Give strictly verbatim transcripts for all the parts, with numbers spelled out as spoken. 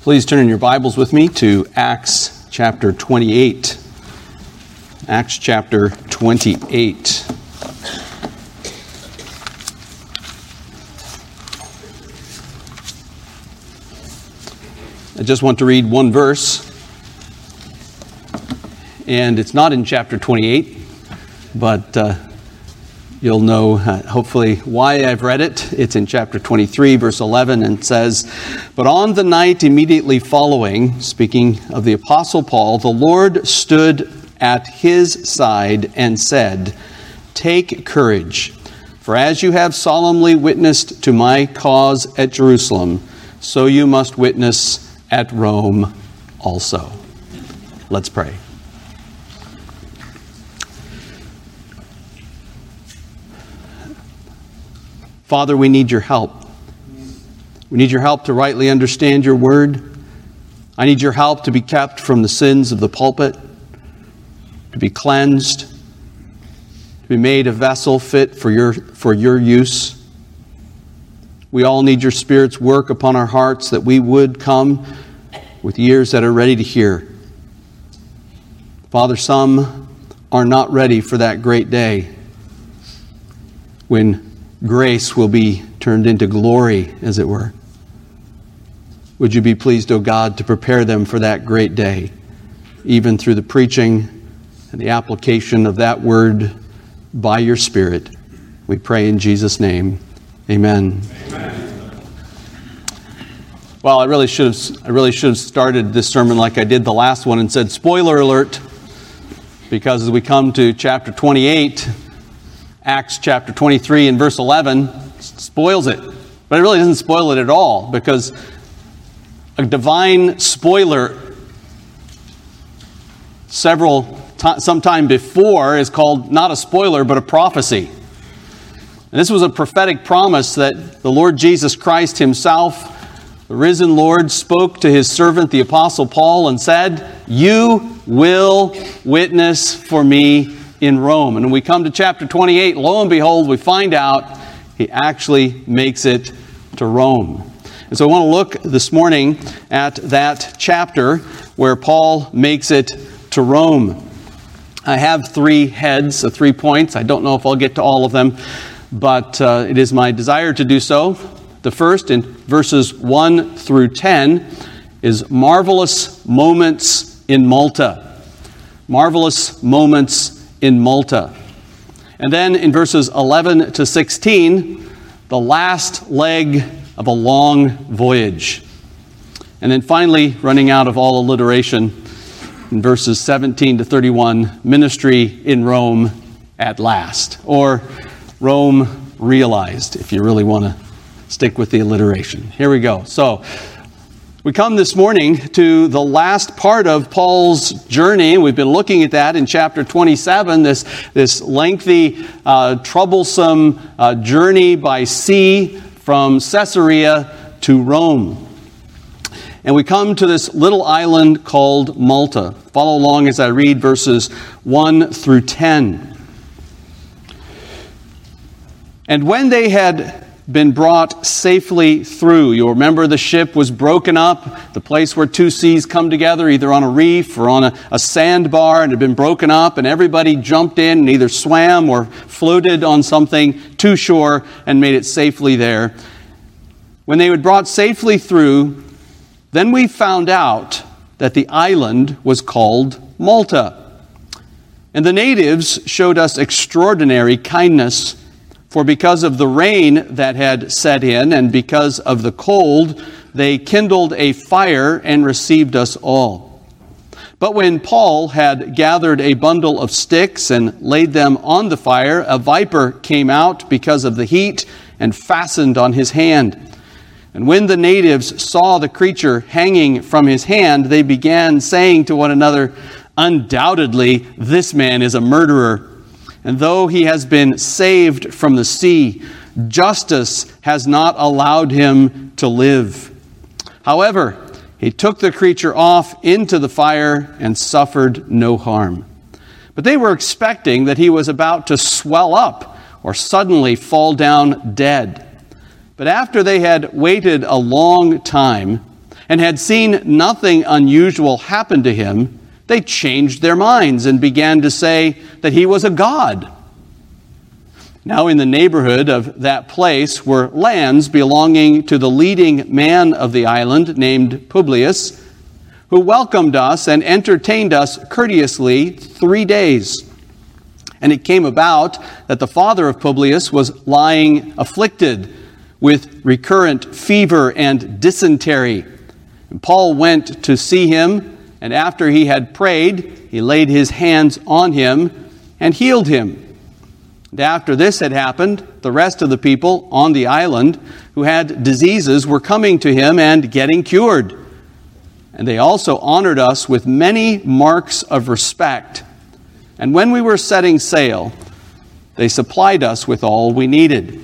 Please turn in your Bibles with me to Acts chapter twenty-eight. Acts chapter twenty-eight. I just want to read one verse, and it's not in chapter twenty-eight, but uh, you'll know uh, hopefully why I've read it. It's in chapter twenty-three, verse eleven, and says, "But on the night immediately following," speaking of the Apostle Paul, "the Lord stood at his side and said, 'Take courage, for as you have solemnly witnessed to my cause at Jerusalem, so you must witness at Rome also.'" Let's pray. Father, we need your help. We need your help to rightly understand your word. I need your help to be kept from the sins of the pulpit, to be cleansed, to be made a vessel fit for your, for your use. We all need your Spirit's work upon our hearts that we would come with ears that are ready to hear. Father, some are not ready for that great day when grace will be turned into glory, as it were. Would you be pleased, O God, to prepare them for that great day, even through the preaching and the application of that word by your Spirit. We pray in Jesus' name. Amen. Amen. Well, I really should have I really should have started this sermon like I did the last one and said, spoiler alert, because as we come to chapter twenty-eight, Acts chapter twenty-three and verse eleven spoils it. But it really doesn't spoil it at all, because a divine spoiler several t- sometime before is called not a spoiler but a prophecy. And this was a prophetic promise that the Lord Jesus Christ himself, the risen Lord, spoke to his servant the Apostle Paul and said, "You will witness for me in Rome." And when we come to chapter twenty-eight, lo and behold, we find out he actually makes it to Rome. And so I want to look this morning at that chapter where Paul makes it to Rome. I have three heads, uh, three points. I don't know if I'll get to all of them, but uh, it is my desire to do so. The first, in verses one through ten, is marvelous moments in Malta. Marvelous moments in Malta. And then in verses eleven to sixteen, the last leg of a long voyage. And then finally, running out of all alliteration, in verses seventeen to thirty-one, ministry in Rome at last. Or Rome realized, if you really want to stick with the alliteration. Here we go. So, we come this morning to the last part of Paul's journey. We've been looking at that in chapter twenty-seven, this, this lengthy, uh, troublesome uh, journey by sea from Caesarea to Rome. And we come to this little island called Malta. Follow along as I read verses one through ten. "And when they had been brought safely through," you'll remember the ship was broken up, the place where two seas come together, either on a reef or on a, a sandbar, and had been broken up, and everybody jumped in and either swam or floated on something to shore and made it safely there. When they were brought safely through, then we found out that the island was called Malta. And the natives showed us extraordinary kindness, for because of the rain that had set in and because of the cold, they kindled a fire and received us all. But when Paul had gathered a bundle of sticks and laid them on the fire, a viper came out because of the heat and fastened on his hand. And when the natives saw the creature hanging from his hand, they began saying to one another, "Undoubtedly, this man is a murderer. And though he has been saved from the sea, justice has not allowed him to live." However, he took the creature off into the fire and suffered no harm. But they were expecting that he was about to swell up or suddenly fall down dead. But after they had waited a long time, and had seen nothing unusual happen to him, they changed their minds and began to say that he was a god. Now in the neighborhood of that place were lands belonging to the leading man of the island named Publius, who welcomed us and entertained us courteously three days. And it came about that the father of Publius was lying afflicted with recurrent fever and dysentery. And Paul went to see him, and after he had prayed, he laid his hands on him and healed him. And after this had happened, the rest of the people on the island who had diseases were coming to him and getting cured. And they also honored us with many marks of respect. And when we were setting sail, they supplied us with all we needed.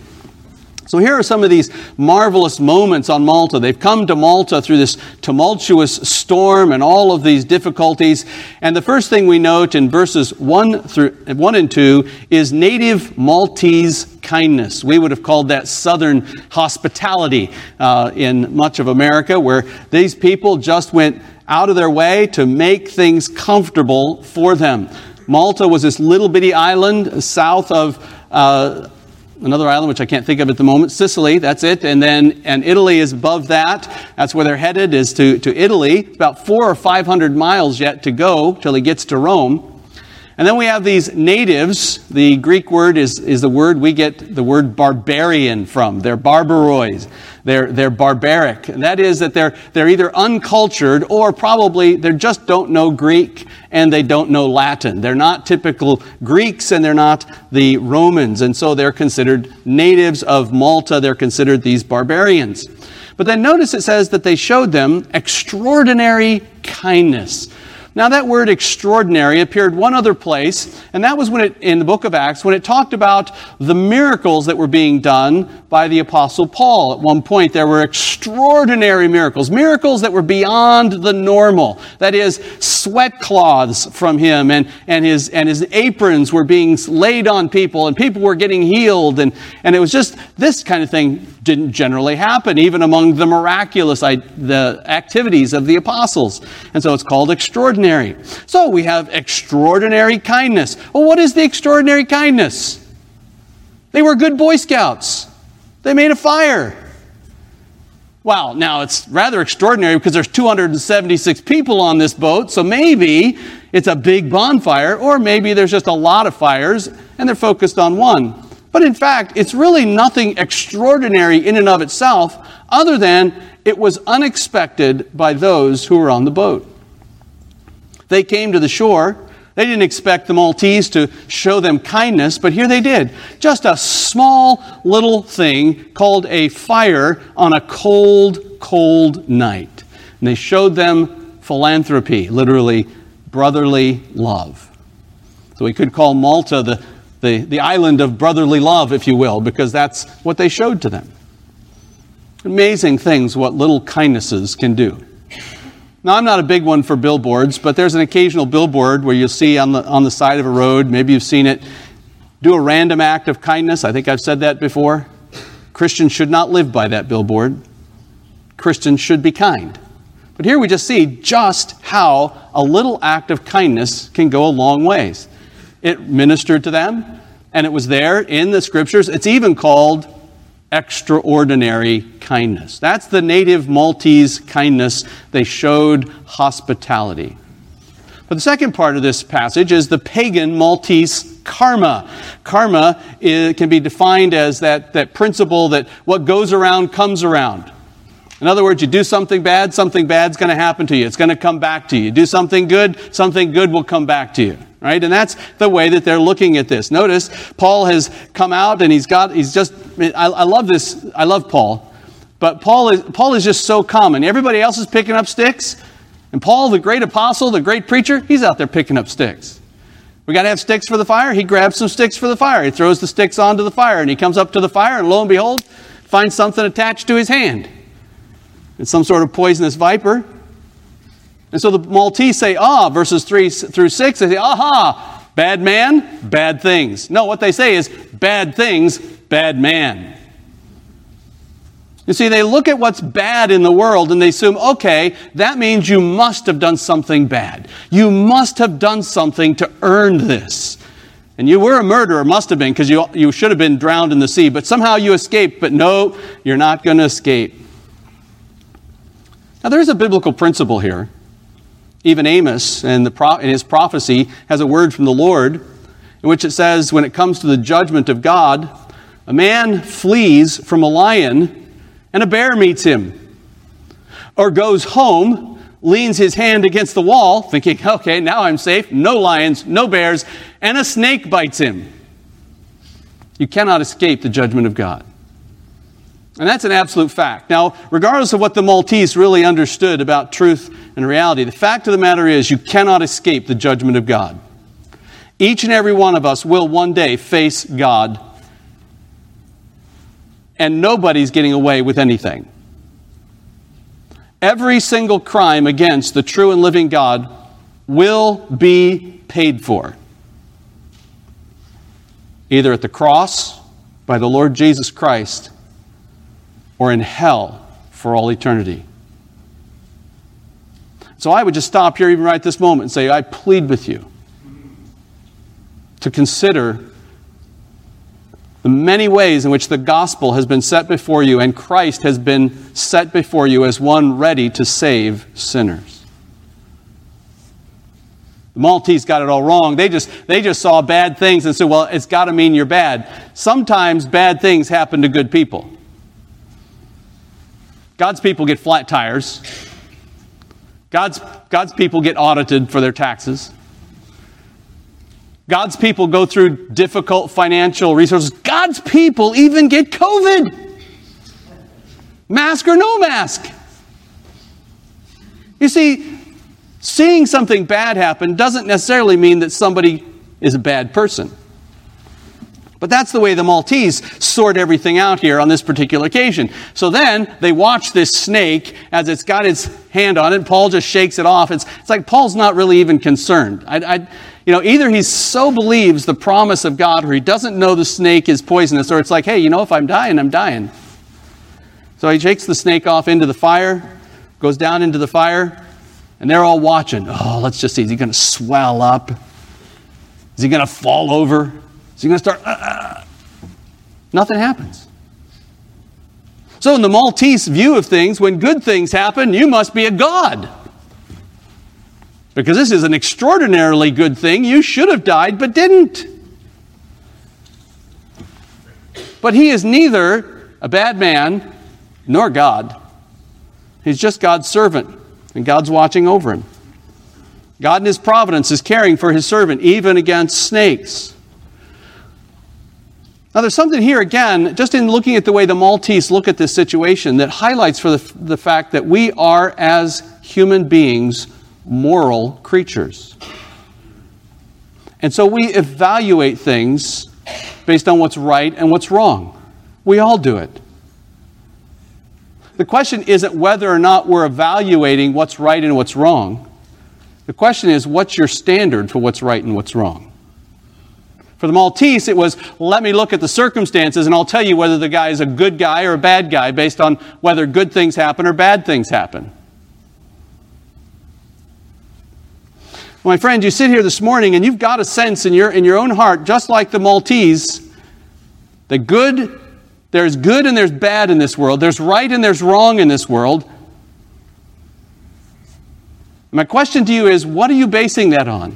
So here are some of these marvelous moments on Malta. They've come to Malta through this tumultuous storm and all of these difficulties. And the first thing we note in verses one through one and two is native Maltese kindness. We would have called that southern hospitality uh, in much of America, where these people just went out of their way to make things comfortable for them. Malta was this little bitty island south of uh, another island, which I can't think of at the moment, Sicily, that's it. And then and Italy is above that. That's where they're headed, is to, to Italy. It's about four or five hundred miles yet to go till he gets to Rome. And then we have these natives. The Greek word is, is the word we get the word barbarian from. They're barbarois. They're, they're barbaric. And that is that they're, they're either uncultured or probably they just don't know Greek and they don't know Latin. They're not typical Greeks and they're not the Romans. And so they're considered natives of Malta. They're considered these barbarians. But then notice it says that they showed them extraordinary kindness. Now that word extraordinary appeared one other place, and that was when it, in the book of Acts, when it talked about the miracles that were being done by the Apostle Paul. At one point there were extraordinary miracles, miracles that were beyond the normal. That is, sweat cloths from him, and, and, his, and his aprons were being laid on people, and people were getting healed, and, and it was just, this kind of thing didn't generally happen, even among the miraculous the activities of the apostles. And so it's called extraordinary. So we have extraordinary kindness. Well, what is the extraordinary kindness? They were good Boy Scouts. They made a fire. Wow, now it's rather extraordinary because there's two hundred seventy-six people on this boat, so maybe it's a big bonfire, or maybe there's just a lot of fires and they're focused on one. But in fact, it's really nothing extraordinary in and of itself, other than it was unexpected by those who were on the boat. They came to the shore. They didn't expect the Maltese to show them kindness, but here they did. Just a small little thing called a fire on a cold, cold night. And they showed them philanthropy, literally brotherly love. So we could call Malta the, the, the island of brotherly love, if you will, because that's what they showed to them. Amazing things what little kindnesses can do. Now, I'm not a big one for billboards, but there's an occasional billboard where you'll see on the on the side of a road, maybe you've seen it, do a random act of kindness. I think I've said that before. Christians should not live by that billboard. Christians should be kind. But here we just see just how a little act of kindness can go a long ways. It ministered to them, and it was there in the Scriptures. It's even called extraordinary kindness. That's the native Maltese kindness. They showed hospitality. But the second part of this passage is the pagan Maltese karma. Karma is, can be defined as that, that principle that what goes around comes around. In other words, you do something bad, something bad's going to happen to you. It's going to come back to you. Do something good, something good will come back to you. Right? And that's the way that they're looking at this. Notice, Paul has come out and he's got, he's just, I, I love this, I love Paul. But Paul is, Paul is just so common. Everybody else is picking up sticks. And Paul, the great apostle, the great preacher, he's out there picking up sticks. We got to have sticks for the fire. He grabs some sticks for the fire. He throws the sticks onto the fire and he comes up to the fire and lo and behold, finds something attached to his hand. It's some sort of poisonous viper. And so the Maltese say, ah, verses three through six, they say, aha, bad man, bad things. No, what they say is, bad things, bad man. You see, they look at what's bad in the world and they assume, okay, that means you must have done something bad. You must have done something to earn this. And you were a murderer, must have been, because you, you should have been drowned in the sea. But somehow you escaped. But no, you're not going to escape. Now, there's a biblical principle here. Even Amos, in, the pro- in his prophecy, has a word from the Lord in which it says, when it comes to the judgment of God, a man flees from a lion and a bear meets him. Or goes home, leans his hand against the wall, thinking, okay, now I'm safe. No lions, no bears, and a snake bites him. You cannot escape the judgment of God. And that's an absolute fact. Now, regardless of what the Maltese really understood about truth and reality, the fact of the matter is you cannot escape the judgment of God. Each and every one of us will one day face God. And nobody's getting away with anything. Every single crime against the true and living God will be paid for. Either at the cross by the Lord Jesus Christ or in hell for all eternity. So I would just stop here even right this moment and say, I plead with you to consider the many ways in which the gospel has been set before you and Christ has been set before you as one ready to save sinners. The Maltese got it all wrong. They just, they just saw bad things and said, well, it's got to mean you're bad. Sometimes bad things happen to good people. God's people get flat tires. God's, God's people get audited for their taxes. God's people go through difficult financial resources. God's people even get COVID. Mask or no mask. You see, seeing something bad happen doesn't necessarily mean that somebody is a bad person. But that's the way the Maltese sort everything out here on this particular occasion. So then they watch this snake as it's got its hand on it. Paul just shakes it off. It's, it's like Paul's not really even concerned. I, I, you know, either he so believes the promise of God or he doesn't know the snake is poisonous, or it's like, hey, you know, if I'm dying, I'm dying. So he shakes the snake off into the fire, goes down into the fire, and they're all watching. Oh, let's just see. Is he going to swell up? Is he going to fall over? Is he going to start? Uh, uh. Nothing happens. So in the Maltese view of things, when good things happen, you must be a god. Because this is an extraordinarily good thing. You should have died, but didn't. But he is neither a bad man nor God. He's just God's servant, and God's watching over him. God in his providence is caring for his servant, even against snakes. Now there's something here, again, just in looking at the way the Maltese look at this situation, that highlights for the, the fact that we are, as human beings, moral creatures. And so we evaluate things based on what's right and what's wrong. We all do it. The question isn't whether or not we're evaluating what's right and what's wrong. The question is, what's your standard for what's right and what's wrong? For the Maltese, it was, let me look at the circumstances and I'll tell you whether the guy is a good guy or a bad guy based on whether good things happen or bad things happen. My friend, you sit here this morning and you've got a sense in your, in your own heart, just like the Maltese, that good, there's good and there's bad in this world. There's right and there's wrong in this world. My question to you is, what are you basing that on?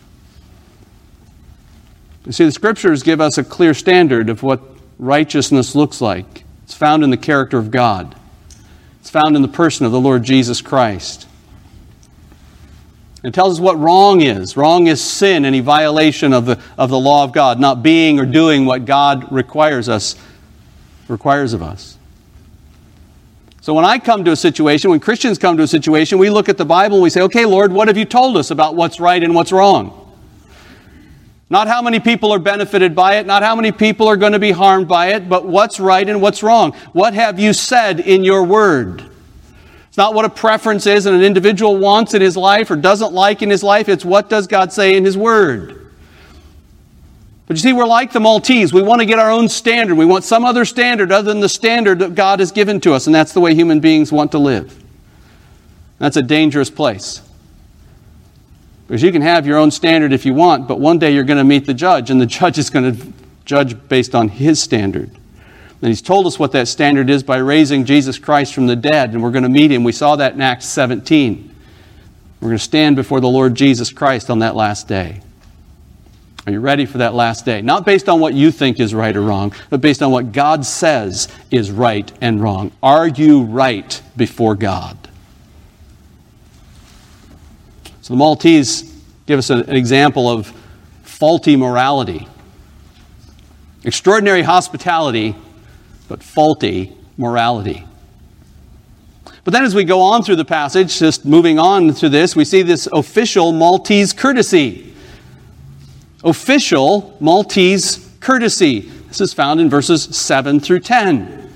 You see, the Scriptures give us a clear standard of what righteousness looks like. It's found in the character of God. It's found in the person of the Lord Jesus Christ. It tells us what wrong is. Wrong is sin, any violation of the, of the law of God, not being or doing what God requires us, requires of us. So when I come to a situation, when Christians come to a situation, we look at the Bible and we say, okay, Lord, what have you told us about what's right and what's wrong? Not how many people are benefited by it, not how many people are going to be harmed by it, but what's right and what's wrong. What have you said in your word? It's not what a preference is and an individual wants in his life or doesn't like in his life. It's what does God say in his word. But you see, we're like the Maltese. We want to get our own standard. We want some other standard other than the standard that God has given to us. And that's the way human beings want to live. That's a dangerous place. Because you can have your own standard if you want, but one day you're going to meet the judge, and the judge is going to judge based on his standard. And he's told us what that standard is by raising Jesus Christ from the dead, and we're going to meet him. We saw that in Acts seventeen. We're going to stand before the Lord Jesus Christ on that last day. Are you ready for that last day? Not based on what you think is right or wrong, but based on what God says is right and wrong. Are you right before God? So the Maltese give us an example of faulty morality. Extraordinary hospitality, but faulty morality. But then as we go on through the passage, just moving on to this, we see this official Maltese courtesy. Official Maltese courtesy. This is found in verses seven through ten.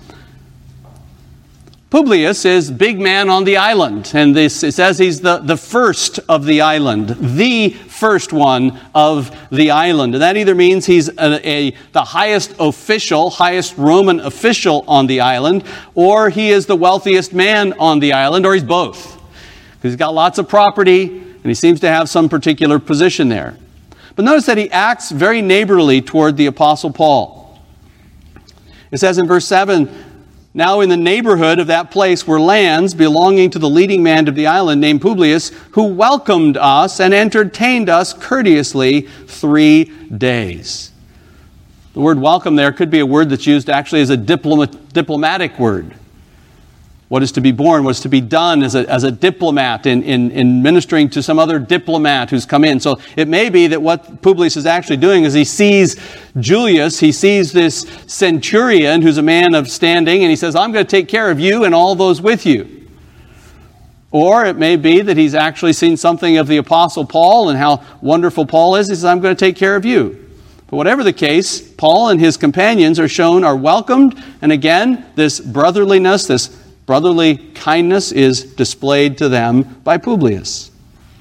Publius is big man on the island, and this it says he's the, the first of the island, the first one of the island. And that either means he's a, a, the highest official, highest Roman official on the island, or he is the wealthiest man on the island, or he's both. Because he's got lots of property, and he seems to have some particular position there. But notice that he acts very neighborly toward the Apostle Paul. It says in verse seven, now in the neighborhood of that place were lands belonging to the leading man of the island named Publius, who welcomed us and entertained us courteously three days. The word welcome there could be a word that's used actually as a diplomat, diplomatic word. What is to be born, what is to be done as a, as a diplomat in, in, in ministering to some other diplomat who's come in. So it may be that what Publius is actually doing is he sees Julius, he sees this centurion who's a man of standing, and he says, I'm going to take care of you and all those with you. Or it may be that he's actually seen something of the Apostle Paul and how wonderful Paul is. He says, I'm going to take care of you. But whatever the case, Paul and his companions are shown, are welcomed. And again, this brotherliness, this brotherly kindness is displayed to them by Publius.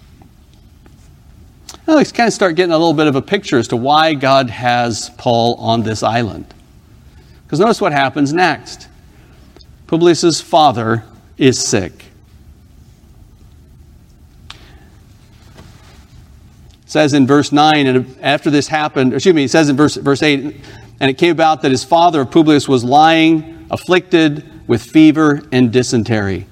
Now let's kind of start getting a little bit of a picture as to why God has Paul on this island. Because notice what happens next. Publius' father is sick. It says in verse nine, and after this happened, excuse me, it says in verse, verse eight, and it came about that his father, Publius, was lying, afflicted with fever and dysentery.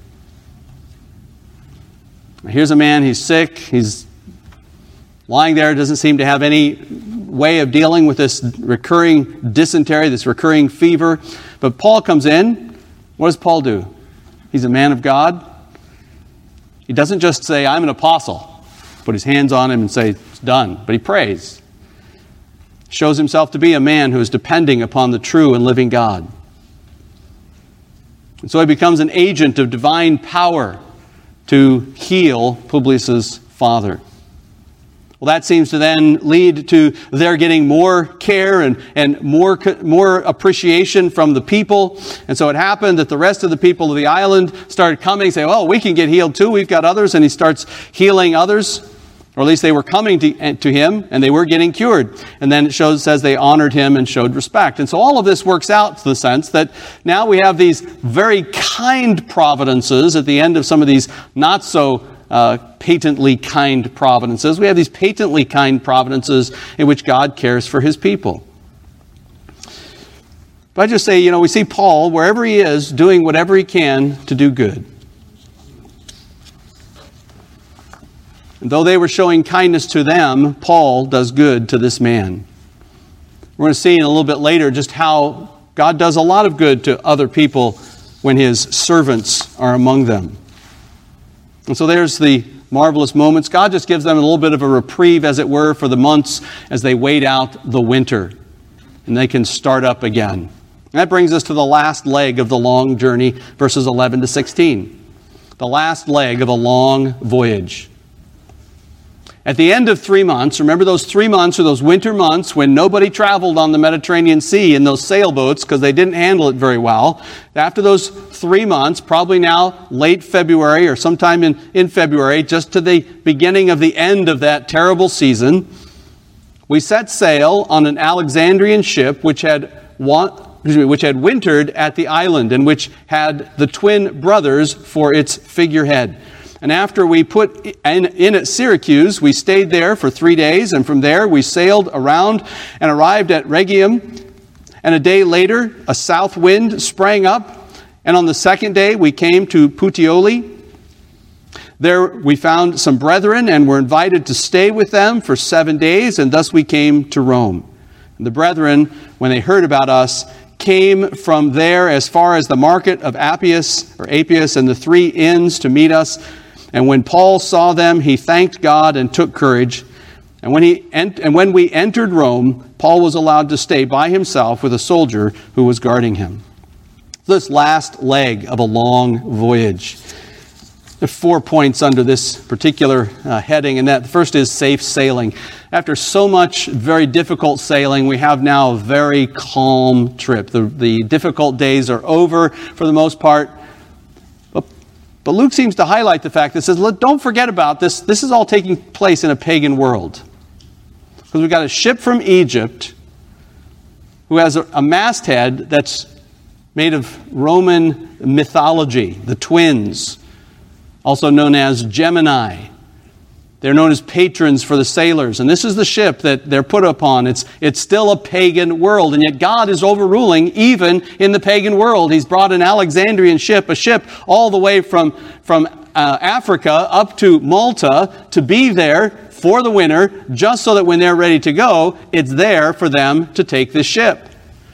Here's a man, he's sick, he's lying there, doesn't seem to have any way of dealing with this recurring dysentery, this recurring fever. But Paul comes in. What does Paul do? He's a man of God. He doesn't just say, I'm an apostle, put his hands on him and say, it's done. But he prays. Shows himself to be a man who is depending upon the true and living God. And so he becomes an agent of divine power to heal Publius' father. Well, that seems to then lead to their getting more care and, and more, more appreciation from the people. And so it happened that the rest of the people of the island started coming and saying, oh, we can get healed too. We've got others. And he starts healing others. Or at least they were coming to, to him and they were getting cured. And then it shows, says they honored him and showed respect. And so all of this works out to the sense that now we have these very kind providences at the end of some of these not so uh, patently kind providences. We have these patently kind providences in which God cares for his people. But I just say, you know, we see Paul, wherever he is, doing whatever he can to do good. And though they were showing kindness to them, Paul does good to this man. We're going to see in a little bit later just how God does a lot of good to other people when his servants are among them. And so there's the marvelous moments. God just gives them a little bit of a reprieve, as it were, for the months as they wait out the winter. And they can start up again. And that brings us to the last leg of the long journey, verses eleven to sixteen. The last leg of a long voyage. At the end of three months, remember those three months or those winter months when nobody traveled on the Mediterranean Sea in those sailboats because they didn't handle it very well. After those three months, probably now late February or sometime in, in February, just to the beginning of the end of that terrible season, we set sail on an Alexandrian ship which had wa- excuse me, which had wintered at the island and which had the twin brothers for its figurehead. And after we put in, in at Syracuse, we stayed there for three days, and from there we sailed around and arrived at Rhegium. And a day later, a south wind sprang up, and on the second day we came to Puteoli. There we found some brethren and were invited to stay with them for seven days, and thus we came to Rome. And the brethren, when they heard about us, came from there as far as the market of Appius or Appius and the three inns to meet us. And when Paul saw them, he thanked God and took courage. And when he ent- and when we entered Rome, Paul was allowed to stay by himself with a soldier who was guarding him. This last leg of a long voyage. There are four points under this particular uh, heading, and that the first is safe sailing. After so much very difficult sailing, we have now a very calm trip. The, the difficult days are over for the most part. But, but Luke seems to highlight the fact that says, don't forget about this. This is all taking place in a pagan world. Because we've got a ship from Egypt who has a, a masthead that's made of Roman mythology, the twins, also known as Gemini. They're known as patrons for the sailors. And this is the ship that they're put upon. It's, it's still a pagan world. And yet God is overruling even in the pagan world. He's brought an Alexandrian ship, a ship all the way from, from uh, Africa up to Malta to be there for the winter, just so that when they're ready to go, it's there for them to take this ship.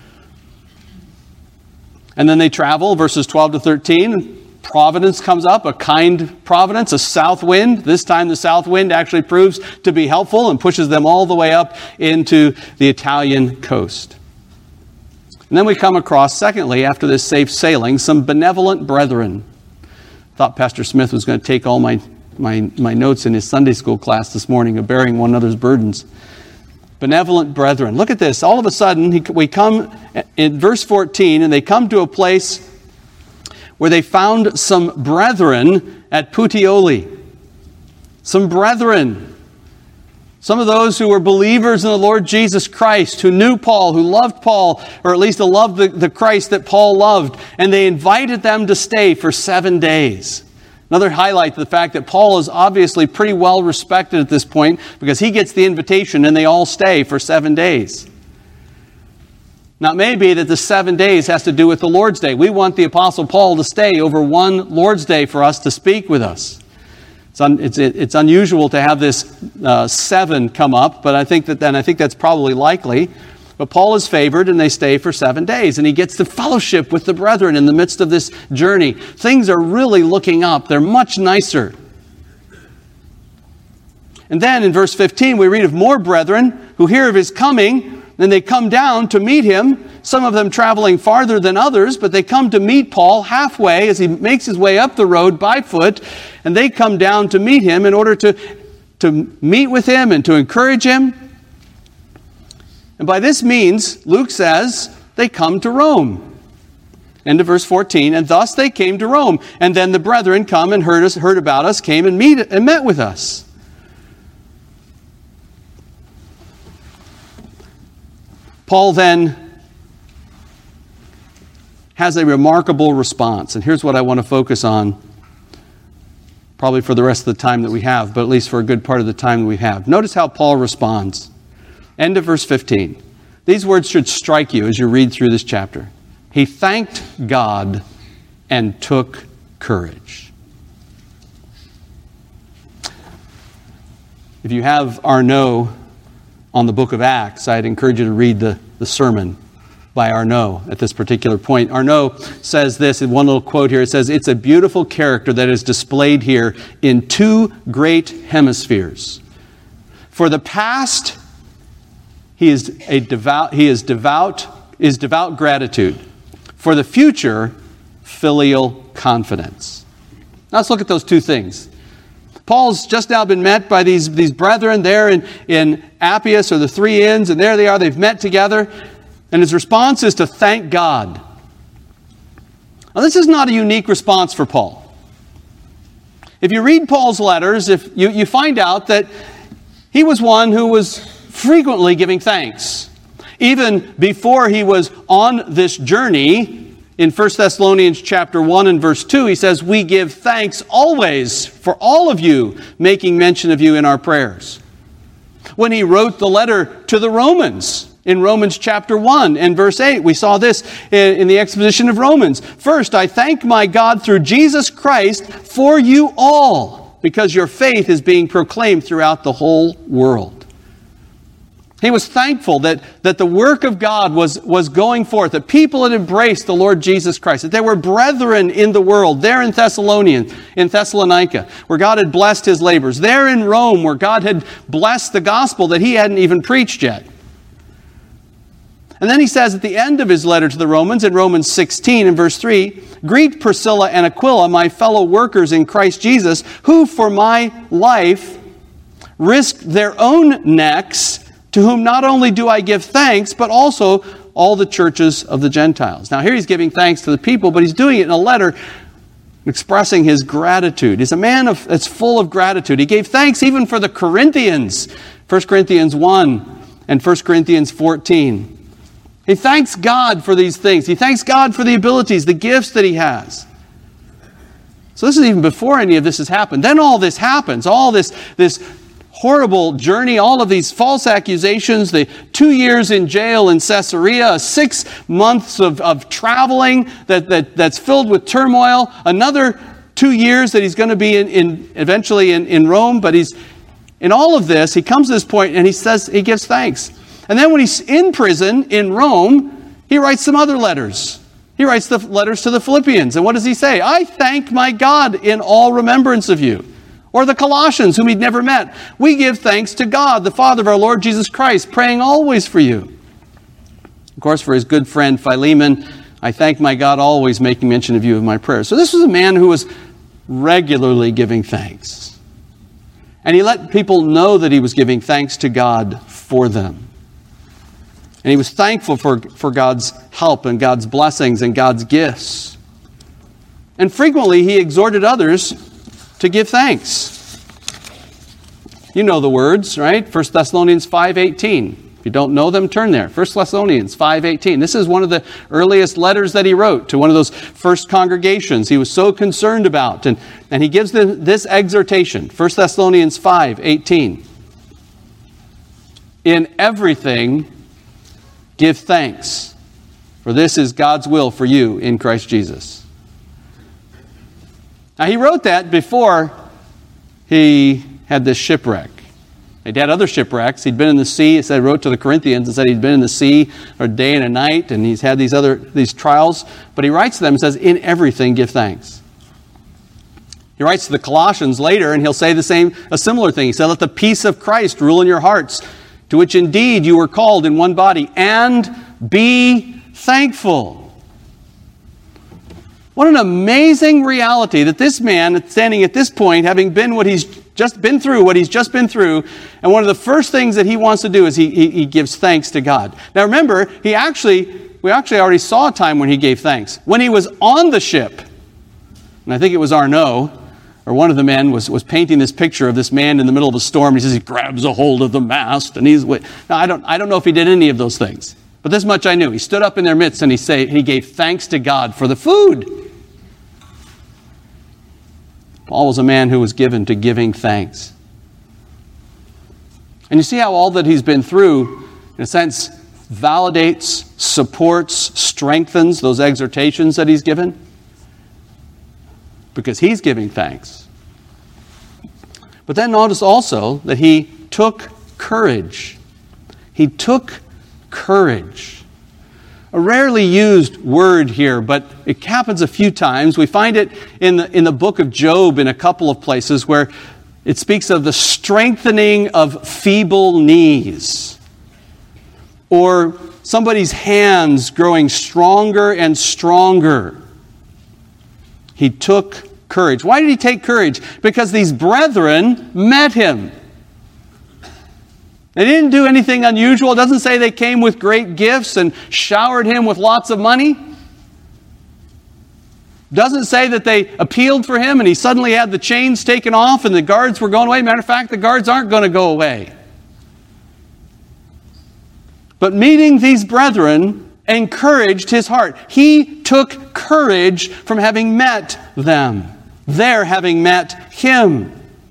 And then they travel, verses twelve to thirteen. Providence comes up, a kind providence, a south wind. This time the south wind actually proves to be helpful and pushes them all the way up into the Italian coast. And then we come across, secondly, after this safe sailing, some benevolent brethren. I thought Pastor Smith was going to take all my, my, my notes in his Sunday school class this morning of bearing one another's burdens. Benevolent brethren. Look at this. All of a sudden, he, we come in verse fourteen, and they come to a place where they found some brethren at Puteoli. Some brethren. Some of those who were believers in the Lord Jesus Christ, who knew Paul, who loved Paul, or at least loved the, the Christ that Paul loved. And they invited them to stay for seven days. Another highlight, the fact that Paul is obviously pretty well respected at this point, because he gets the invitation and they all stay for seven days. Now, it may be that the seven days has to do with the Lord's Day. We want the Apostle Paul to stay over one Lord's Day for us to speak with us. It's, un, it's, it's unusual to have this uh, seven come up, but I think that then I think that's probably likely. But Paul is favored, and they stay for seven days, and he gets to fellowship with the brethren in the midst of this journey. Things are really looking up; they're much nicer. And then in verse fifteen, we read of more brethren who hear of his coming. Then they come down to meet him, some of them traveling farther than others, but they come to meet Paul halfway as he makes his way up the road by foot, and they come down to meet him in order to, to meet with him and to encourage him. And by this means, Luke says, they come to Rome. End of verse fourteen, and thus they came to Rome. And then the brethren come and heard us, heard about us, came and meet and met with us. Paul then has a remarkable response. And here's what I want to focus on, probably for the rest of the time that we have, but at least for a good part of the time that we have. Notice how Paul responds. End of verse fifteen. These words should strike you as you read through this chapter. He thanked God and took courage. If you have Arnaud on the book of Acts, I'd encourage you to read the, the sermon by Arnaud at this particular point. Arnaud says this in one little quote here. It says, "It's a beautiful character that is displayed here in two great hemispheres. For the past, he is a devout, he is devout, is devout gratitude. For the future, filial confidence." Now let's look at those two things. Paul's just now been met by these, these brethren there in, in Appius, or the three inns, and there they are, they've met together, and his response is to thank God. Now this is not a unique response for Paul. If you read Paul's letters, if you, you find out that he was one who was frequently giving thanks. Even before he was on this journey, in First Thessalonians chapter one and verse two, he says, we give thanks always for all of you, making mention of you in our prayers. When he wrote the letter to the Romans, in Romans chapter one and verse eight, we saw this in, in the exposition of Romans. First, I thank my God through Jesus Christ for you all, because your faith is being proclaimed throughout the whole world. He was thankful that, that the work of God was, was going forth, that people had embraced the Lord Jesus Christ, that there were brethren in the world, there in Thessalonian, in Thessalonica, where God had blessed his labors, there in Rome, where God had blessed the gospel that he hadn't even preached yet. And then he says at the end of his letter to the Romans, in Romans sixteen and verse three, greet Priscilla and Aquila, my fellow workers in Christ Jesus, who for my life risked their own necks, to whom not only do I give thanks, but also all the churches of the Gentiles. Now here he's giving thanks to the people, but he's doing it in a letter expressing his gratitude. He's a man of, that's full of gratitude. He gave thanks even for the Corinthians, First Corinthians one and First Corinthians fourteen. He thanks God for these things. He thanks God for the abilities, the gifts that he has. So this is even before any of this has happened. Then all this happens. All this, this horrible journey, all of these false accusations, the two years in jail in Caesarea, six months of, of traveling that, that, that's filled with turmoil, another two years that he's going to be in, in eventually in, in Rome. But he's in all of this, he comes to this point and he says, he gives thanks. And then when he's in prison in Rome, he writes some other letters. He writes the letters to the Philippians. And what does he say? I thank my God in all remembrance of you. Or the Colossians, whom he'd never met. We give thanks to God, the Father of our Lord Jesus Christ, praying always for you. Of course, for his good friend Philemon, I thank my God always, making mention of you in my prayers. So this was a man who was regularly giving thanks. And he let people know that he was giving thanks to God for them. And he was thankful for, for God's help and God's blessings and God's gifts. And frequently he exhorted others to give thanks. You know the words, right? First Thessalonians five eighteen. If you don't know them, turn there. First Thessalonians five eighteen. This is one of the earliest letters that he wrote to one of those first congregations he was so concerned about. And, and he gives them this exhortation. First Thessalonians five eighteen. In everything, give thanks, for this is God's will for you in Christ Jesus. Now, he wrote that before he had this shipwreck. He'd had other shipwrecks. He'd been in the sea. He said, wrote to the Corinthians and said he'd been in the sea a day and a night, and he's had these other these trials. But he writes to them and says, in everything give thanks. He writes to the Colossians later, and he'll say the same, a similar thing. He said, let the peace of Christ rule in your hearts, to which indeed you were called in one body, and be thankful. What an amazing reality that this man, standing at this point, having been what he's just been through, what he's just been through, and one of the first things that he wants to do is he, he, he gives thanks to God. Now remember, he actually, we actually already saw a time when he gave thanks. When he was on the ship, and I think it was Arnaud, or one of the men was, was painting this picture of this man in the middle of a storm. He says he grabs a hold of the mast, and he's... Now, I don't, I don't know if he did any of those things, but this much I knew. He stood up in their midst and he say he gave thanks to God for the food. Paul was a man who was given to giving thanks. And you see how all that he's been through, in a sense, validates, supports, strengthens those exhortations that he's given? Because he's giving thanks. But then notice also that he took courage. He took courage. A rarely used word here, but it happens a few times. We find it in the, in the book of Job in a couple of places where it speaks of the strengthening of feeble knees, or somebody's hands growing stronger and stronger. He took courage. Why did he take courage? Because these brethren met him. They didn't do anything unusual. It doesn't say they came with great gifts and showered him with lots of money. It doesn't say that they appealed for him and he suddenly had the chains taken off and the guards were going away. Matter of fact, the guards aren't going to go away. But meeting these brethren encouraged his heart. He took courage from having met them, their having met him.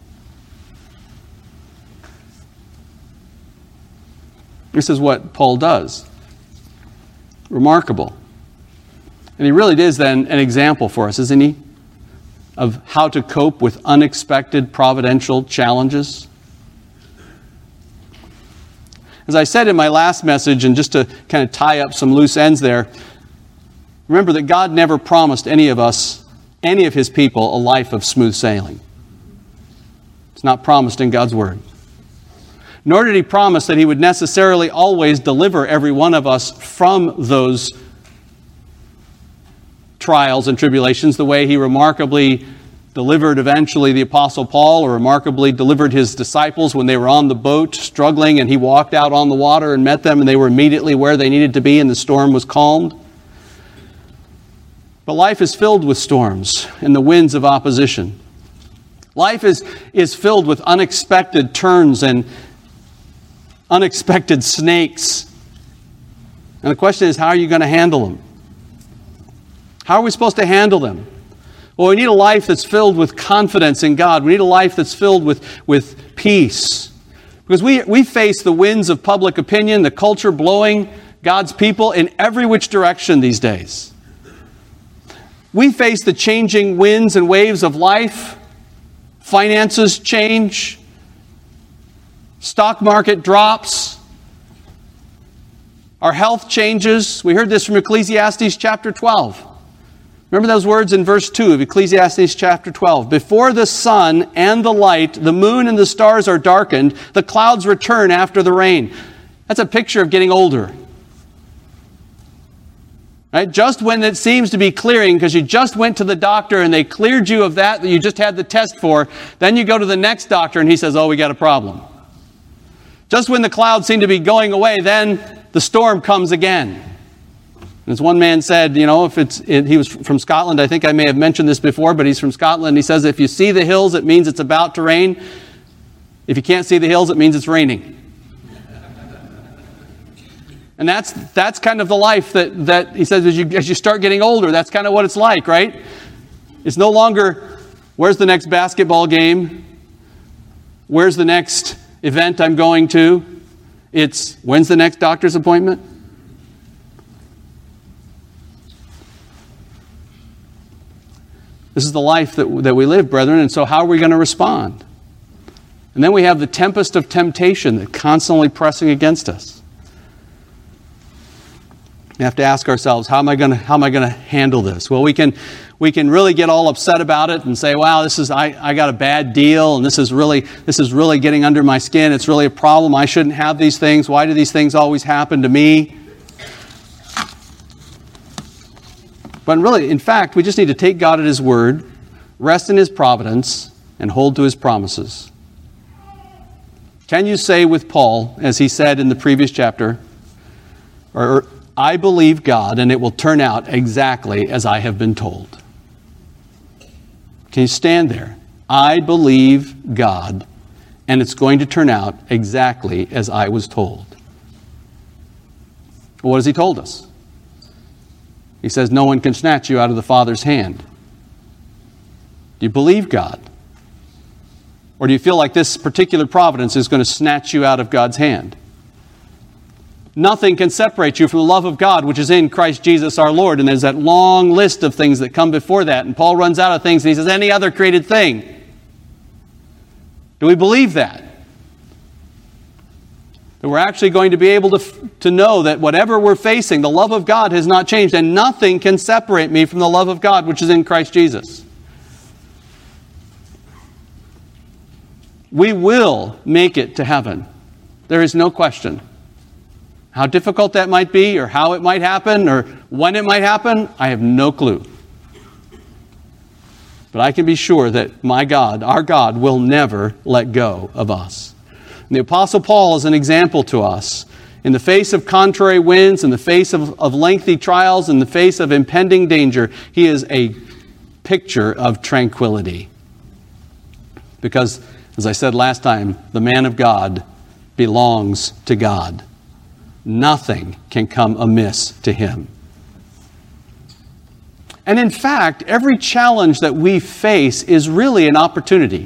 This is what Paul does. Remarkable. And he really is then an example for us, isn't he? Of how to cope with unexpected providential challenges. As I said in my last message, and just to kind of tie up some loose ends there, remember that God never promised any of us, any of his people, a life of smooth sailing. It's not promised in God's word. Nor did he promise that he would necessarily always deliver every one of us from those trials and tribulations the way he remarkably delivered eventually the Apostle Paul, or remarkably delivered his disciples when they were on the boat struggling and he walked out on the water and met them and they were immediately where they needed to be and the storm was calmed. But life is filled with storms and the winds of opposition. Life is, is filled with unexpected turns and unexpected snakes. And the question is, how are you going to handle them? How are we supposed to handle them? Well, we need a life that's filled with confidence in God. We need a life that's filled with, with peace. Because we, we face the winds of public opinion, the culture blowing God's people in every which direction these days. We face the changing winds and waves of life. Finances change. Stock market drops. Our health changes. We heard this from Ecclesiastes chapter twelve. Remember those words in verse two of Ecclesiastes chapter twelve. Before the sun and the light, the moon and the stars are darkened, the clouds return after the rain. That's a picture of getting older. Right? Just when it seems to be clearing, because you just went to the doctor and they cleared you of that that you just had the test for, then you go to the next doctor and he says, oh, we got a problem. Just when the clouds seem to be going away, then the storm comes again. As one man said, you know, if it's, it, he was from Scotland, I think I may have mentioned this before, but he's from Scotland. He says, if you see the hills, it means it's about to rain. If you can't see the hills, it means it's raining. And that's that's kind of the life that, that he says, as you, as you start getting older, that's kind of what it's like, right? It's no longer, where's the next basketball game? Where's the next event I'm going to? It's, when's the next doctor's appointment? This is the life that, that we live, brethren, and so how are we going to respond? And then we have the tempest of temptation that's constantly pressing against us. We have to ask ourselves, how am I going to how am I going to handle this? Well, we can we can really get all upset about it and say, wow, this is I, I got a bad deal, and this is really this is really getting under my skin. It's really a problem. I shouldn't have these things. Why do these things always happen to me? But really, in fact, we just need to take God at his word, rest in his providence, and hold to his promises. Can you say with Paul, as he said in the previous chapter, or I believe God and it will turn out exactly as I have been told? Can you stand there? I believe God and it's going to turn out exactly as I was told. What has he told us? He says, no one can snatch you out of the Father's hand. Do you believe God? Or do you feel like this particular providence is going to snatch you out of God's hand? Nothing can separate you from the love of God, which is in Christ Jesus our Lord. And there's that long list of things that come before that. And Paul runs out of things and he says, any other created thing. Do we believe that? That we're actually going to be able to, to know that whatever we're facing, the love of God has not changed, and nothing can separate me from the love of God, which is in Christ Jesus. We will make it to heaven. There is no question. How difficult that might be, or how it might happen, or when it might happen, I have no clue. But I can be sure that my God, our God, will never let go of us. And the Apostle Paul is an example to us. In the face of contrary winds, in the face of, of lengthy trials, in the face of impending danger, he is a picture of tranquility. Because, as I said last time, the man of God belongs to God. nothing can come amiss to him. And in fact, every challenge that we face is really an opportunity.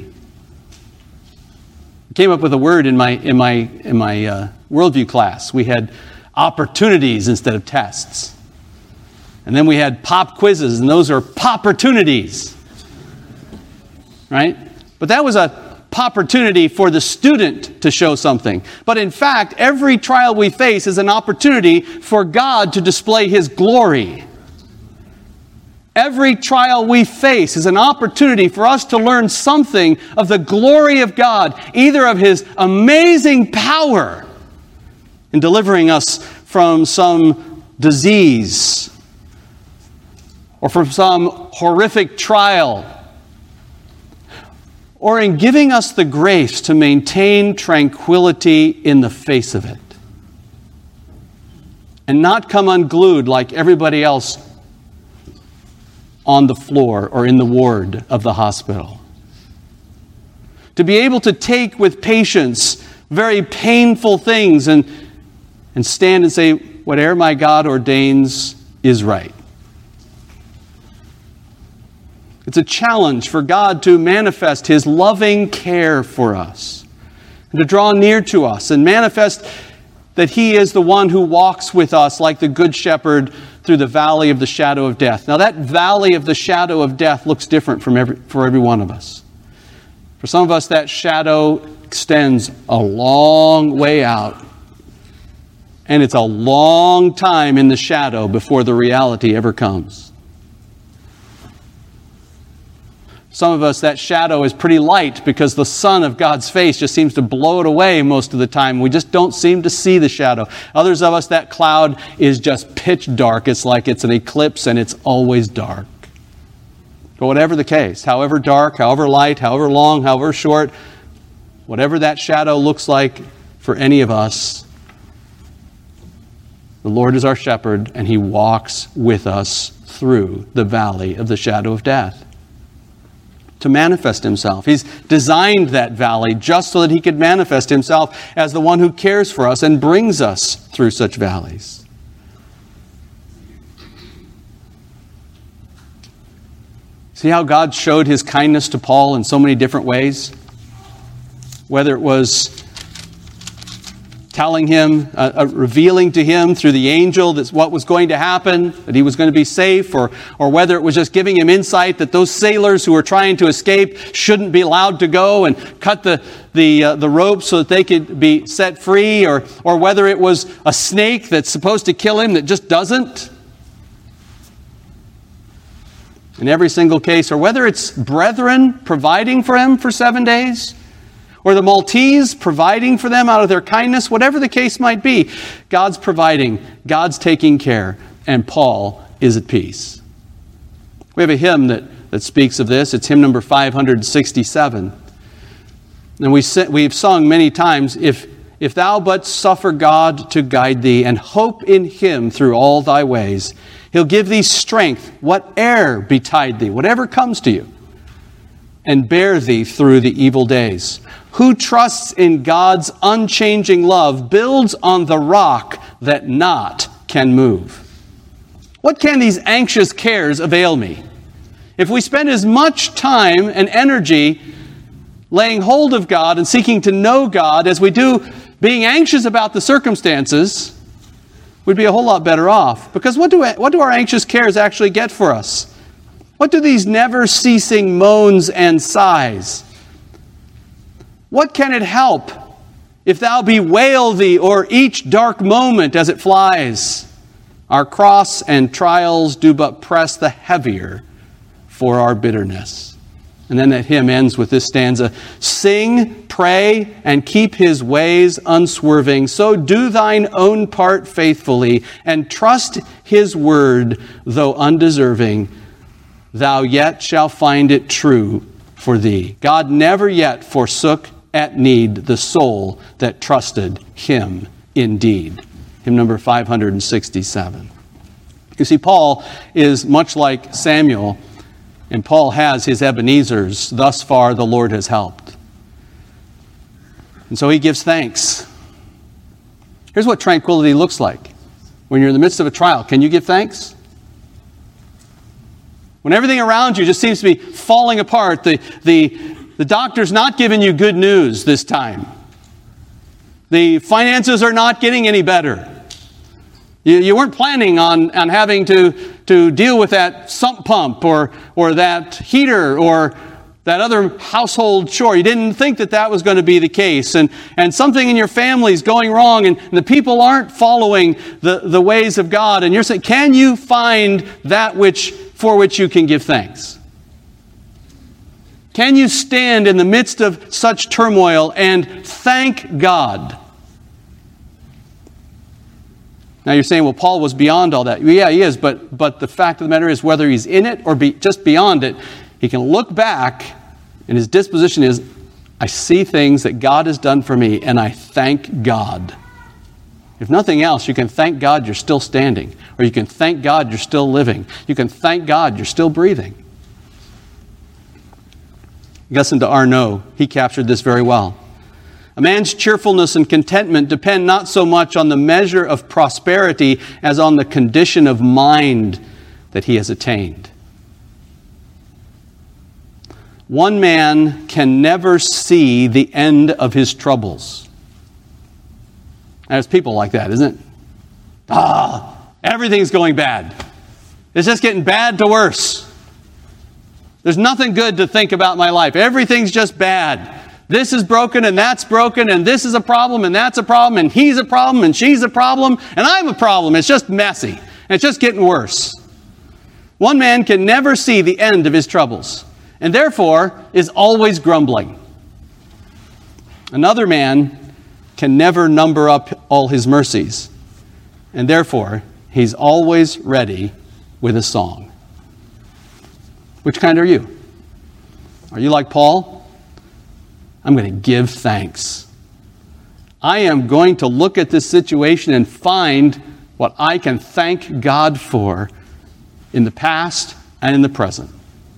I came up with a word in my in my in my uh, worldview class. We had opportunities instead of tests, and then we had pop quizzes, and those are popportunities, right? But that was a opportunity for the student to show something. But in fact, every trial we face is an opportunity for God to display His glory. Every trial we face is an opportunity for us to learn something of the glory of God, either of His amazing power in delivering us from some disease or from some horrific trial, or in giving us the grace to maintain tranquility in the face of it and not come unglued like everybody else on the floor or in the ward of the hospital. To be able to take with patience very painful things and, and stand and say, whatever my God ordains is right. It's a challenge for God to manifest His loving care for us, and to draw near to us and manifest that He is the one who walks with us like the Good Shepherd through the valley of the shadow of death. Now that valley of the shadow of death looks different from every, for every one of us. For some of us, that shadow extends a long way out. And it's a long time in the shadow before the reality ever comes. Some of us, that shadow is pretty light because the sun of God's face just seems to blow it away most of the time. We just don't seem to see the shadow. Others of us, that cloud is just pitch dark. It's like it's an eclipse and it's always dark. But whatever the case, however dark, however light, however long, however short, whatever that shadow looks like for any of us, the Lord is our shepherd and He walks with us through the valley of the shadow of death to manifest Himself. He's designed that valley just so that He could manifest Himself as the one who cares for us and brings us through such valleys. See how God showed His kindness to Paul in so many different ways? Whether it was telling him, uh, uh, revealing to him through the angel that's what was going to happen, that he was going to be safe, or, or whether it was just giving him insight that those sailors who were trying to escape shouldn't be allowed to go and cut the the uh, the rope so that they could be set free, or or whether it was a snake that's supposed to kill him that just doesn't. In every single case, or whether it's brethren providing for him for seven days, or the Maltese providing for them out of their kindness, whatever the case might be, God's providing, God's taking care, and Paul is at peace. We have a hymn that, that speaks of this. It's hymn number five hundred sixty-seven. And we, we've sung many times, if, if thou but suffer God to guide thee, and hope in Him through all thy ways, He'll give thee strength, whate'er betide thee, whatever comes to you, and bear thee through the evil days. Who trusts in God's unchanging love builds on the rock that naught can move. What can these anxious cares avail me? If we spend as much time and energy laying hold of God and seeking to know God as we do being anxious about the circumstances, we'd be a whole lot better off. Because what do, what do our anxious cares actually get for us? What do these never-ceasing moans and sighs? What can it help if thou bewail thee o'er each dark moment as it flies? Our cross and trials do but press the heavier for our bitterness. And then that hymn ends with this stanza: sing, pray, and keep His ways unswerving. So do thine own part faithfully, and trust His word, though undeserving. Thou yet shalt find it true for thee. God never yet forsook at need the soul that trusted Him indeed. Hymn number five hundred sixty-seven. You see, Paul is much like Samuel, and Paul has his Ebenezers. Thus far the Lord has helped. And so he gives thanks. Here's what tranquility looks like. When you're in the midst of a trial, can you give thanks? When everything around you just seems to be falling apart, the, the, the doctor's not giving you good news this time. The finances are not getting any better. You, you weren't planning on, on having to, to deal with that sump pump or, or that heater or that other household chore. You didn't think that that was going to be the case. And, and something in your family is going wrong and, and the people aren't following the, the ways of God. And you're saying, can you find that which for which you can give thanks? Can you stand in the midst of such turmoil and thank God? Now you're saying, well, Paul was beyond all that. Yeah, he is, but, but the fact of the matter is, whether he's in it or be just beyond it, he can look back, and his disposition is, I see things that God has done for me, and I thank God. If nothing else, you can thank God you're still standing, or you can thank God you're still living. You can thank God you're still breathing. Listen to Arnaud. He captured this very well. A man's cheerfulness and contentment depend not so much on the measure of prosperity as on the condition of mind that he has attained. One man can never see the end of his troubles. There's people like that, isn't it? Ah, everything's going bad. It's just getting bad to worse. There's nothing good to think about in my life. Everything's just bad. This is broken and that's broken and this is a problem and that's a problem and he's a problem and she's a problem and I'm a problem. It's just messy. And it's just getting worse. One man can never see the end of his troubles and therefore is always grumbling. Another man can never number up all his mercies and therefore he's always ready with a song. Which kind are you? Are you like Paul? I'm going to give thanks. I am going to look at this situation and find what I can thank God for in the past and in the present.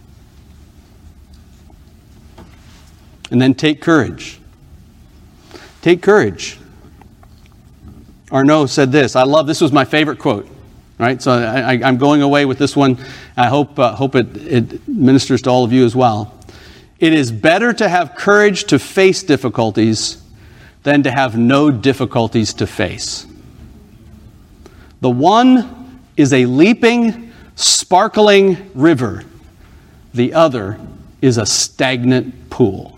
And then take courage. Take courage. Arnaud said this. I love, this was my favorite quote. Right? So I, I, I'm going away with this one. I hope, uh, hope it, it ministers to all of you as well. It is better to have courage to face difficulties than to have no difficulties to face. The one is a leaping, sparkling river. The other is a stagnant pool.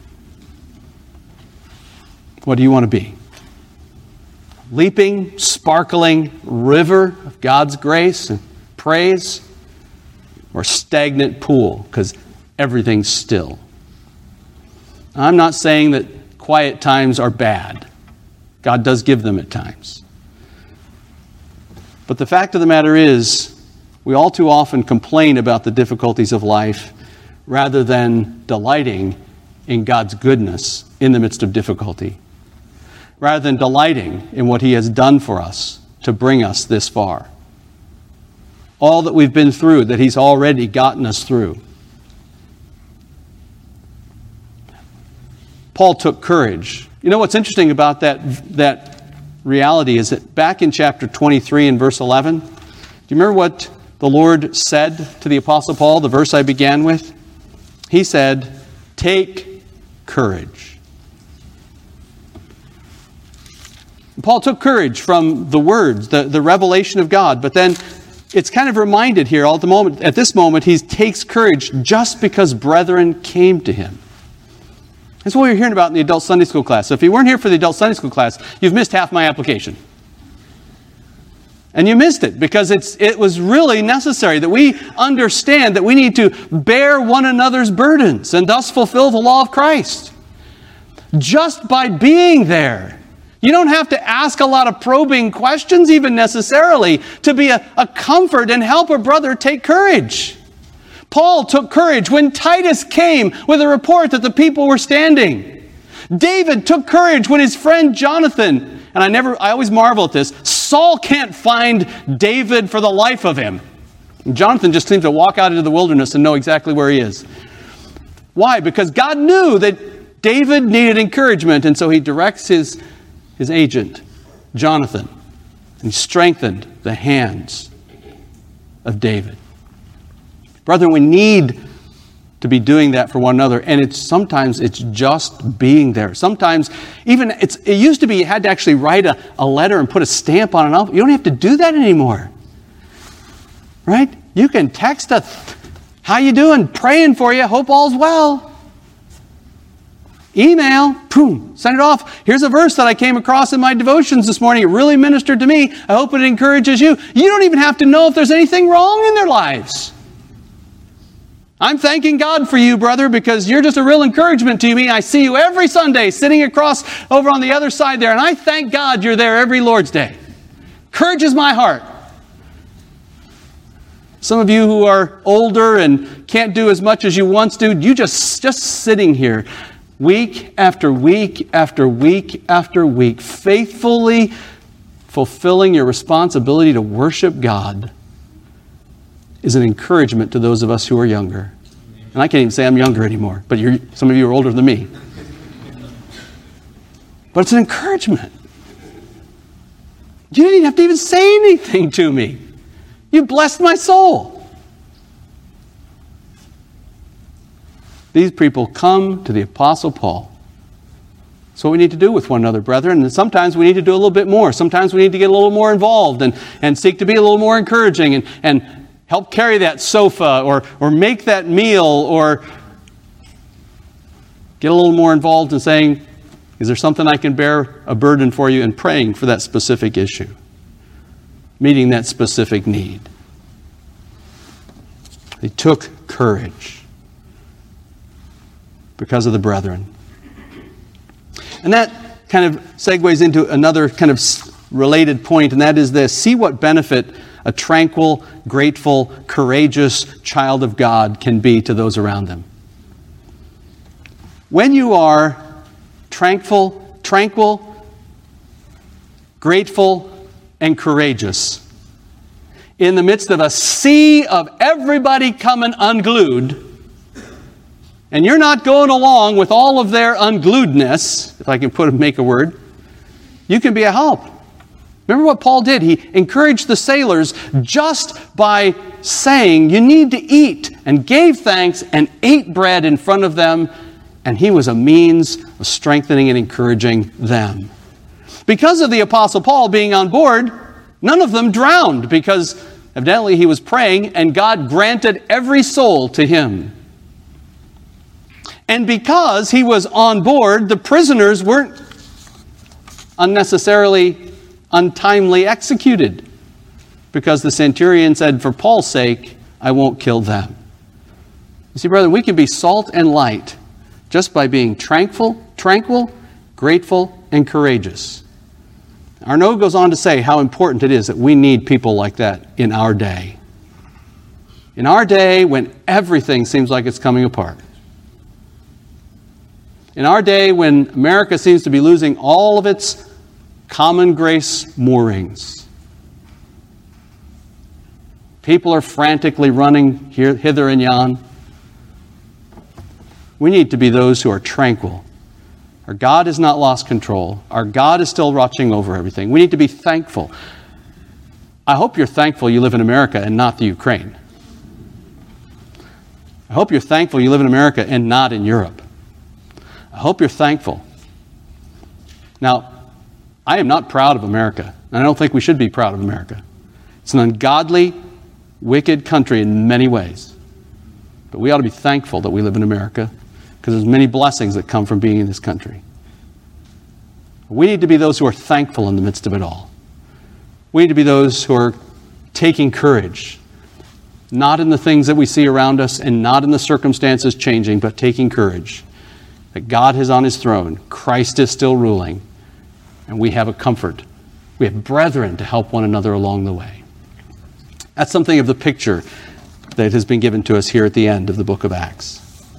What do you want to be? Leaping, sparkling river of God's grace and praise, or stagnant pool because everything's still? I'm not saying that quiet times are bad. God does give them at times. But the fact of the matter is, we all too often complain about the difficulties of life rather than delighting in God's goodness in the midst of difficulty, rather than delighting in what He has done for us to bring us this far. All that we've been through, that He's already gotten us through. Paul took courage. You know what's interesting about that, that reality is that back in chapter twenty-three and verse eleven, do you remember what the Lord said to the Apostle Paul, the verse I began with? He said, take courage. Paul took courage from the words, the, the revelation of God, but then it's kind of reminded here all at the moment, at this moment, he takes courage just because brethren came to him. That's what you're hearing about in the adult Sunday school class. So if you weren't here for the adult Sunday school class, you've missed half my application. And you missed it because it's it was really necessary that we understand that we need to bear one another's burdens and thus fulfill the law of Christ. Just by being there. You don't have to ask a lot of probing questions even necessarily to be a, a comfort and help a brother take courage. Paul took courage when Titus came with a report that the people were standing. David took courage when his friend Jonathan, and I never, I always marvel at this, Saul can't find David for the life of him. Jonathan just seems to walk out into the wilderness and know exactly where he is. Why? Because God knew that David needed encouragement, and so he directs his, his agent Jonathan, and he strengthened the hands of David. Brethren, we need to be doing that for one another, and it's sometimes it's just being there. Sometimes even it's it used to be you had to actually write a, a letter and put a stamp on an envelope. You don't have to do that anymore. Right? You can text us, how you doing? Praying for you, hope all's well. Email, boom, send it off. Here's a verse that I came across in my devotions this morning. It really ministered to me. I hope it encourages you. You don't even have to know if there's anything wrong in their lives. I'm thanking God for you, brother, because you're just a real encouragement to me. I see you every Sunday sitting across over on the other side there, and I thank God you're there every Lord's Day. Encourages my heart. Some of you who are older and can't do as much as you once do, you just, just sitting here week after week after week after week, faithfully fulfilling your responsibility to worship God is an encouragement to those of us who are younger. And I can't even say I'm younger anymore, but you're, some of you are older than me. But it's an encouragement. You didn't even have to even say anything to me. You blessed my soul. These people come to the Apostle Paul. That's what we need to do with one another, brethren. And sometimes we need to do a little bit more. Sometimes we need to get a little more involved and, and seek to be a little more encouraging and, and help carry that sofa or, or make that meal or get a little more involved in saying, is there something I can bear a burden for you, and praying for that specific issue, meeting that specific need. They took courage because of the brethren. And that kind of segues into another kind of related point, and that is this. See what benefit a tranquil, grateful, courageous child of God can be to those around them. When you are tranquil, tranquil, grateful, and courageous, in the midst of a sea of everybody coming unglued, and you're not going along with all of their ungluedness, if I can put make a word, you can be a help. Remember what Paul did? He encouraged the sailors just by saying, you need to eat, and gave thanks and ate bread in front of them, and he was a means of strengthening and encouraging them. Because of the Apostle Paul being on board, none of them drowned, because evidently he was praying and God granted every soul to him. And because he was on board, the prisoners weren't unnecessarily untimely executed, because the centurion said, for Paul's sake, I won't kill them. You see, brother, we can be salt and light just by being tranquil, tranquil, grateful, and courageous. Arnaud goes on to say how important it is that we need people like that in our day. In our day, when everything seems like it's coming apart. In our day, when America seems to be losing all of its common grace moorings. People are frantically running here, hither and yon. We need to be those who are tranquil. Our God has not lost control. Our God is still watching over everything. We need to be thankful. I hope you're thankful you live in America and not the Ukraine. I hope you're thankful you live in America and not in Europe. I hope you're thankful. Now, I am not proud of America, and I don't think we should be proud of America. It's an ungodly, wicked country in many ways. But we ought to be thankful that we live in America, because there's many blessings that come from being in this country. We need to be those who are thankful in the midst of it all. We need to be those who are taking courage, not in the things that we see around us and not in the circumstances changing, but taking courage that God is on his throne, Christ is still ruling, and we have a comfort. We have brethren to help one another along the way. That's something of the picture that has been given to us here at the end of the book of Acts.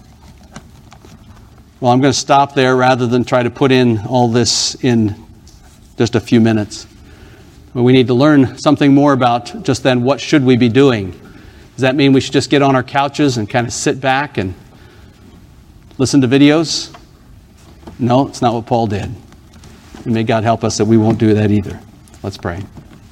Well, I'm going to stop there rather than try to put in all this in just a few minutes. But we need to learn something more about just then what should we be doing. Does that mean we should just get on our couches and kind of sit back and listen to videos? No, it's not what Paul did. And may God help us that we won't do that either. Let's pray.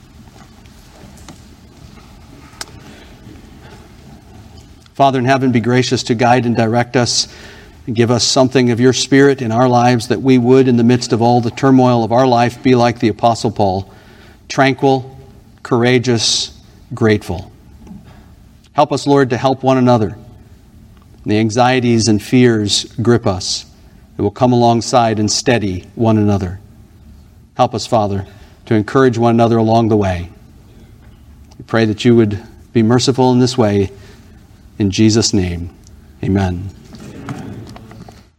Father in heaven, be gracious to guide and direct us and give us something of your Spirit in our lives, that we would, in the midst of all the turmoil of our life, be like the Apostle Paul, tranquil, courageous, grateful. Help us, Lord, to help one another. The anxieties and fears grip us. It will come alongside and steady one another. Help us, Father, to encourage one another along the way. We pray that you would be merciful in this way. In Jesus' name, amen.